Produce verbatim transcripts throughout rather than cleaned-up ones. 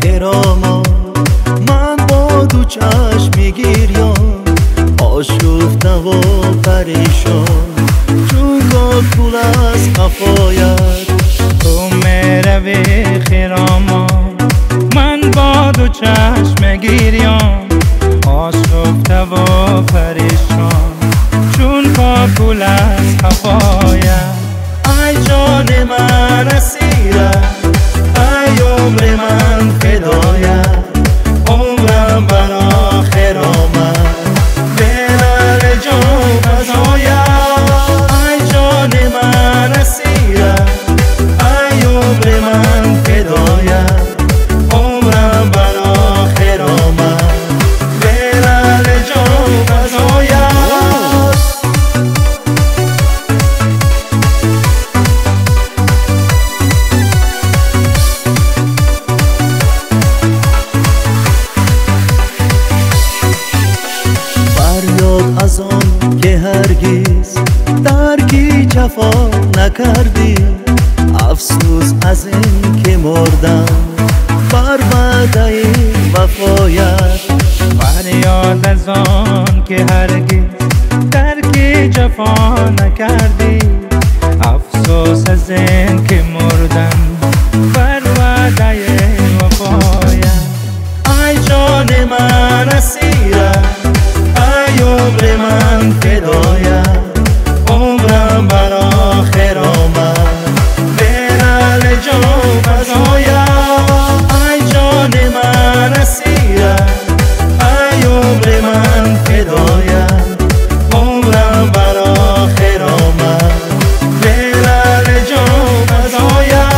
خراما، من با دو چشم گریان آشفته و پریشان، چون گل از قفایت تو میروی خراما، من با دو چشم گریان آشفته و پریشان، چون گل از قفایت. ای جان من اسیرت، ای عمر من فدایت، عمرم برا خرامت بلال جان فزایت. ای جان من اسیرت، ای عمر من فدایت، عمرم برا خرامت بلال جان فزایت. از آن که هرگز درکی جفا نکردی، افسوس از این که مردم بر وعده وفایت. فریاد از آن که هرگز درکی جفا نکردی، افسوس از این که مردم بر وعده وفایت. ای جان من اسیرت، ای عمر من فدایت، عمرم برا خرامت بلال جان فزایت. ای جان من اسیرت، ای عمر من فدایت، عمرم برا خرامت بلال جان فزایت.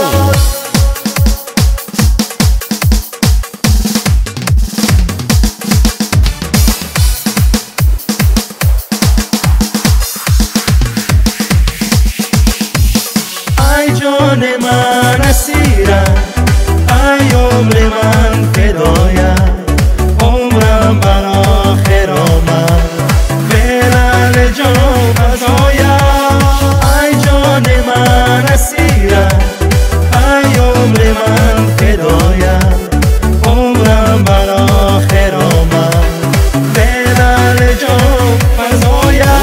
ای جان من اسیرت، ای عمر من فدایت، عمرم برا خرامت بلال جان فزایت. ای جان من اسیرت، ای عمر من فدایت، عمرم برا خرامت بلال جان فزایت.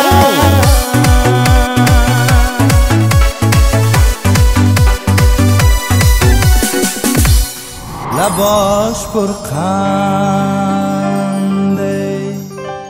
لباش پر